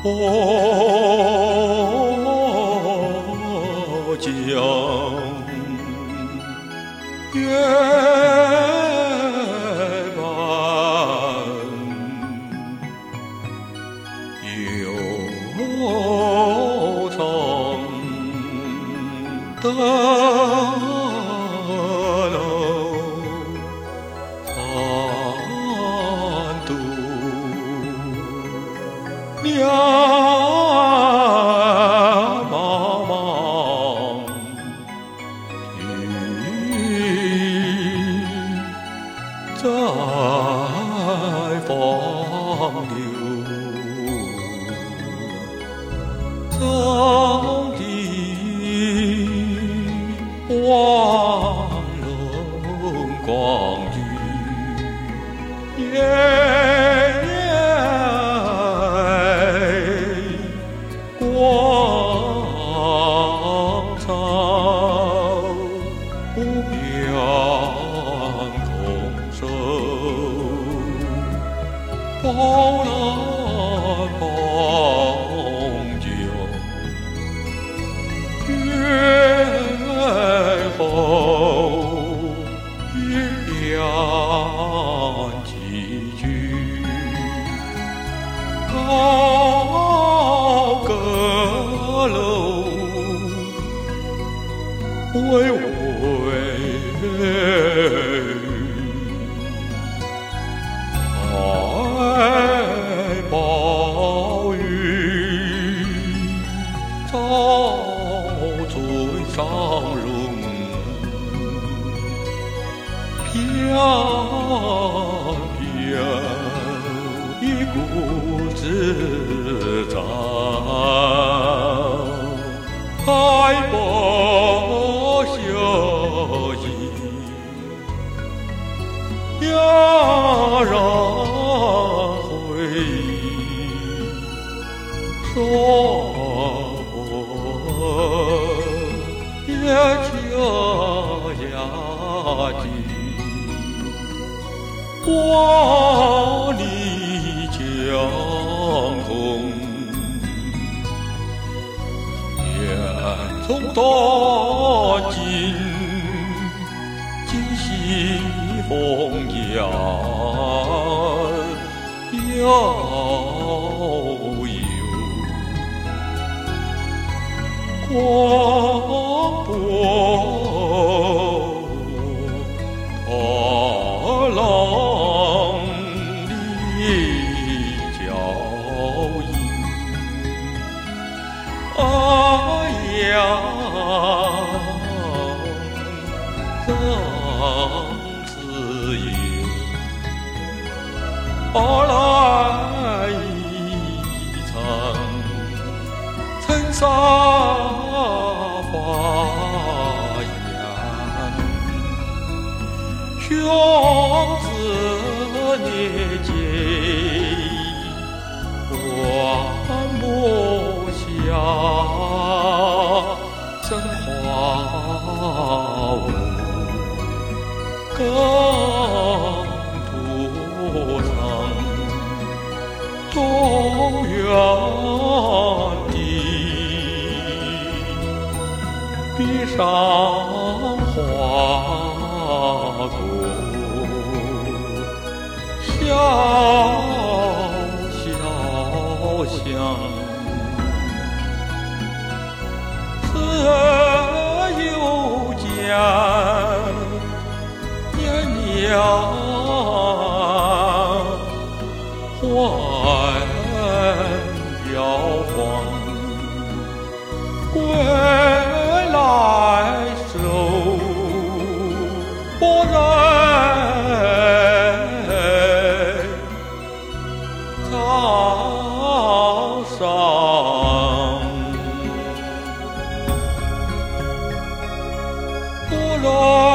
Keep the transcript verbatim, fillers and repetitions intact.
我将月半悠长的路残度两茫茫雨在放流，上帝望能光宇也光照无边空手，包蓝光久，月后月亮几句。高阁楼，巍巍海暴雨照尊上容，飘飘一股子长，海波消息要让回忆说我也就下去万里江东，眼中多金今夕风摇悠悠，光波涛浪里脚印，啊呀，让自由而来一场尘沙花样，兄子年节还不下生花舞更途长，中原地闭上花果，笑笑香，自由间年年换摇晃，归来收波人苍上，波人